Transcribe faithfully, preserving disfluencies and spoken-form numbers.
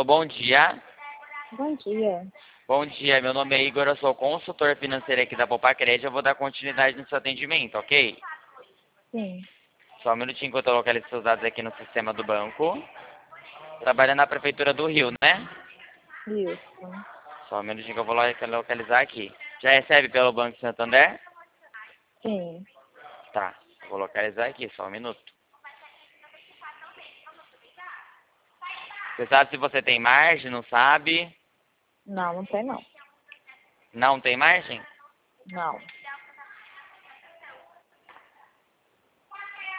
Alô, bom dia. Bom dia. Bom dia, meu nome é Igor, eu sou consultor financeiro aqui da Poupa Crédito. Eu vou dar continuidade no seu atendimento, ok? Sim, Só um minutinho que eu tô localizando seus dados aqui no sistema do banco. Trabalhando na Prefeitura do Rio, né? isso. Só um minutinho que eu vou loca- localizar aqui. Já recebe pelo Banco Santander? Sim. Tá, vou localizar aqui, só um minuto. Você sabe se você tem margem, não sabe? Não, não tem não. Não tem margem? Não.